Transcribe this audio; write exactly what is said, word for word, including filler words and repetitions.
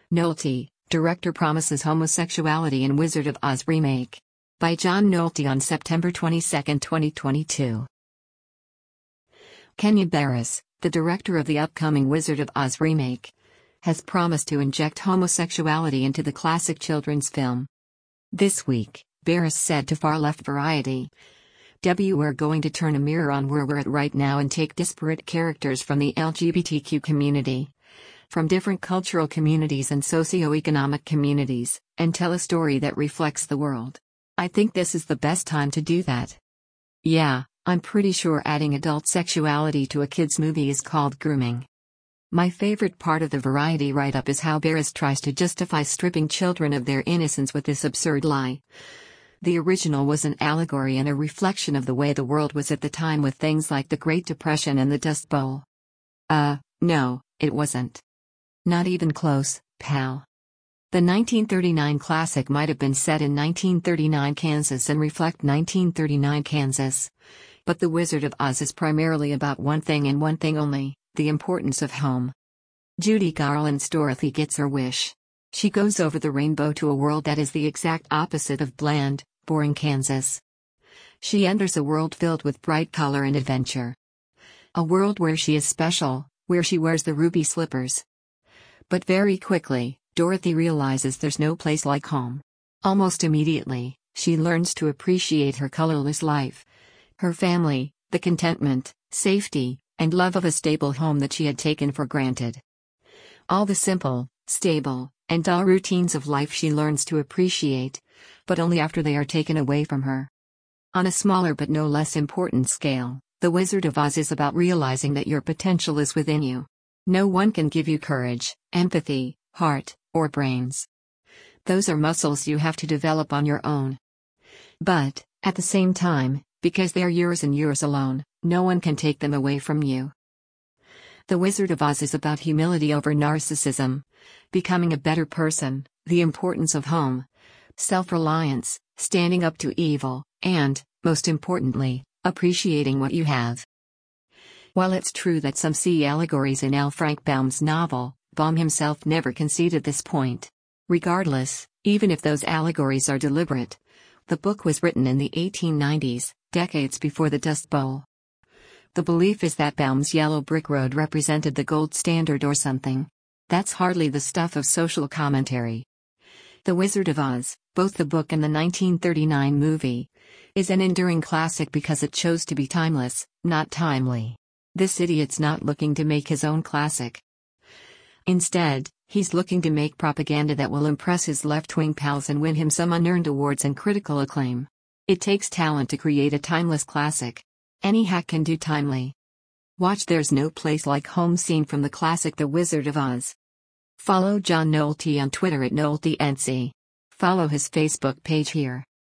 Nolte, director promises homosexuality in Wizard of Oz remake. By John Nolte on September twenty-second, twenty twenty-two. Kenya Barris, the director of the upcoming Wizard of Oz remake, has promised to inject homosexuality into the classic children's film. This week, Barris said to Far Left Variety, "We're going to turn a mirror on where we're at right now and take disparate characters from the L G B T Q community, from different cultural communities and socio-economic communities, and tell a story that reflects the world. I think this is the best time to do that. Yeah, I'm pretty sure adding adult sexuality to a kids' movie is called grooming." My favorite part of the Variety write-up is how Barris tries to justify stripping children of their innocence with this absurd lie. The original was an allegory and a reflection of the way the world was at the time with things like the Great Depression and the Dust Bowl. Uh, no, it wasn't. Not even close, pal. The nineteen thirty-nine classic might have been set in nineteen thirty-nine Kansas and reflect nineteen thirty-nine Kansas. But The Wizard of Oz is primarily about one thing and one thing only, the importance of home. Judy Garland's Dorothy gets her wish. She goes over the rainbow to a world that is the exact opposite of bland, boring Kansas. She enters a world filled with bright color and adventure. A world where she is special, where she wears the ruby slippers. But very quickly, Dorothy realizes there's no place like home. Almost immediately, she learns to appreciate her colorless life. Her family, the contentment, safety, and love of a stable home that she had taken for granted. All the simple, stable, and dull routines of life she learns to appreciate, but only after they are taken away from her. On a smaller but no less important scale, The Wizard of Oz is about realizing that your potential is within you. No one can give you courage, empathy, heart, or brains. Those are muscles you have to develop on your own. But, at the same time, because they are yours and yours alone, no one can take them away from you. The Wizard of Oz is about humility over narcissism, becoming a better person, the importance of home, self-reliance, standing up to evil, and, most importantly, appreciating what you have. While it's true that some see allegories in L. Frank Baum's novel, Baum himself never conceded this point. Regardless, even if those allegories are deliberate, the book was written in the eighteen nineties, decades before the Dust Bowl. The belief is that Baum's Yellow Brick Road represented the gold standard or something. That's hardly the stuff of social commentary. The Wizard of Oz, both the book and the nineteen thirty-nine movie, is an enduring classic because it chose to be timeless, not timely. This idiot's not looking to make his own classic. Instead, he's looking to make propaganda that will impress his left-wing pals and win him some unearned awards and critical acclaim. It takes talent to create a timeless classic. Any hack can do timely. Watch There's No Place Like Home scene from the classic The Wizard of Oz. Follow John Nolte on Twitter at NolteNC. Follow his Facebook page here.